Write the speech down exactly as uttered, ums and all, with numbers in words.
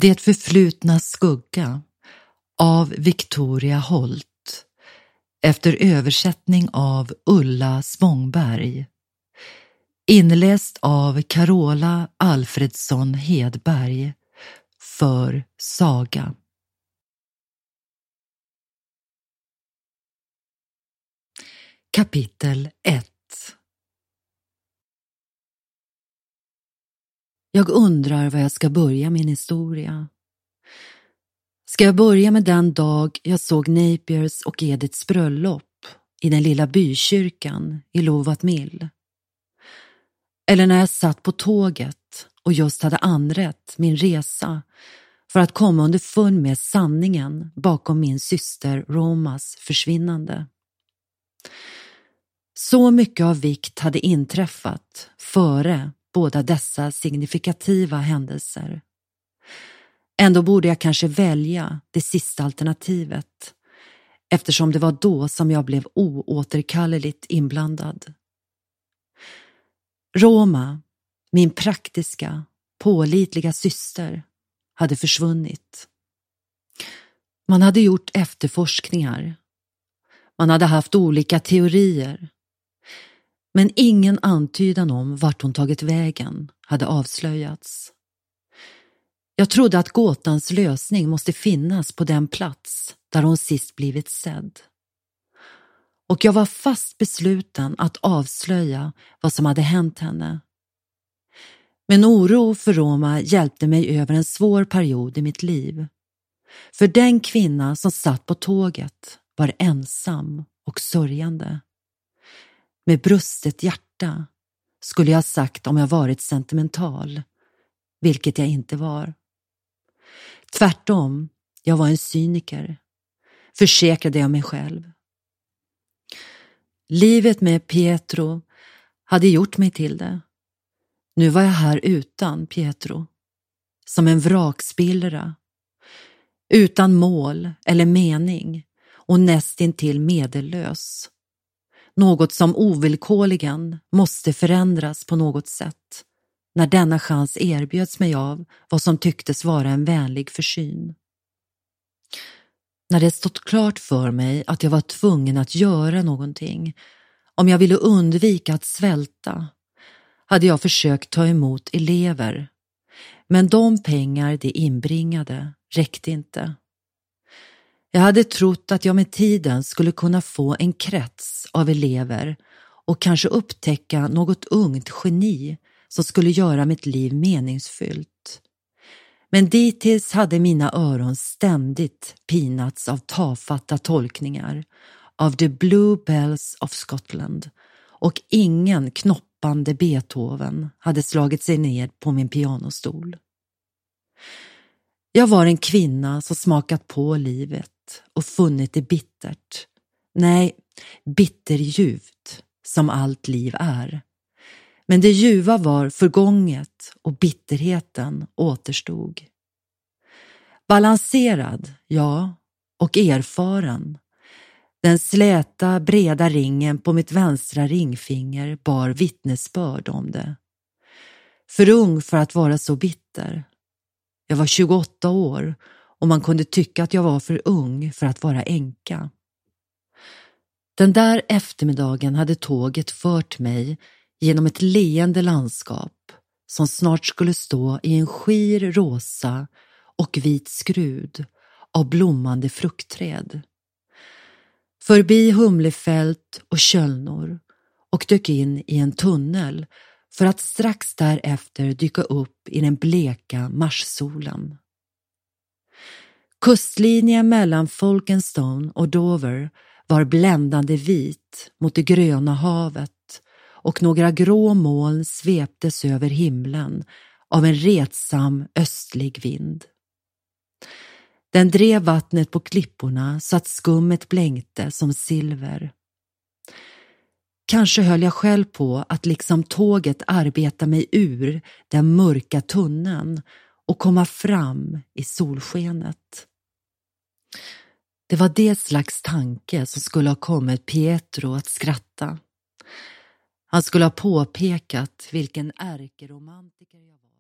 Det förflutna skugga av Victoria Holt efter översättning av Ulla Spångberg. Inläst av Carola Alfredsson Hedberg för Saga. Kapitel ett. Jag undrar var jag ska börja min historia. Ska jag börja med den dag jag såg Napiers och Ediths bröllop i den lilla bykyrkan i Lovat Mill? Eller när jag satt på tåget och just hade anrätt min resa för att komma under fund med sanningen bakom min syster Romas försvinnande? Så mycket av vikt hade inträffat före båda dessa signifikativa händelser. Ändå borde jag kanske välja det sista alternativet, eftersom det var då som jag blev oåterkalleligt inblandad. Roma, min praktiska, pålitliga syster, hade försvunnit. Man hade gjort efterforskningar. Man hade haft olika teorier. Men ingen antydan om vart hon tagit vägen hade avslöjats. Jag trodde att gåtans lösning måste finnas på den plats där hon sist blivit sedd. Och jag var fast besluten att avslöja vad som hade hänt henne. Men oro för Roma hjälpte mig över en svår period i mitt liv. För den kvinna som satt på tåget var ensam och sörjande. Med brustet hjärta, skulle jag ha sagt om jag varit sentimental, vilket jag inte var. Tvärtom, jag var en cyniker, försäkrade jag mig själv. Livet med Pietro hade gjort mig till det. Nu var jag här utan Pietro, som en vrakspillra, utan mål eller mening och nästintill medellös. Något som ovillkorligen måste förändras på något sätt när denna chans erbjöds mig av vad som tycktes vara en vänlig försyn. När det stått klart för mig att jag var tvungen att göra någonting, om jag ville undvika att svälta, hade jag försökt ta emot elever, men de pengar de inbringade räckte inte. Jag hade trott att jag med tiden skulle kunna få en krets av elever och kanske upptäcka något ungt geni som skulle göra mitt liv meningsfyllt. Men dittills hade mina öron ständigt pinats av tafatta tolkningar av The Blue Bells of Scotland, och ingen knoppande Beethoven hade slagit sig ner på min pianostol. Jag var en kvinna som smakat på livet och funnit det bittert. Nej, bitterljuvt, som allt liv är. Men det ljuva var förgånget och bitterheten återstod. Balanserad, ja, och erfaren. Den släta, breda ringen på mitt vänstra ringfinger bar vittnesbörd om det. För ung för att vara så bitter. Jag var tjugoåtta år och man kunde tycka att jag var för ung för att vara änka. Den där eftermiddagen hade tåget fört mig genom ett leende landskap som snart skulle stå i en skir rosa och vit skrud av blommande fruktträd. Förbi humlefält och köllnor och dök in i en tunnel för att strax därefter dyka upp i den bleka marssolen. Kustlinjen mellan Folkestone och Dover var bländande vit mot det gröna havet, och några grå moln sveptes över himlen av en retsam östlig vind. Den drev vattnet på klipporna så att skummet blänkte som silver. Kanske höll jag själv på att liksom tåget arbeta mig ur den mörka tunneln och komma fram i solskenet. Det var det slags tanke som skulle ha kommit Pietro att skratta. Han skulle ha påpekat vilken ärkeromantiker jag var.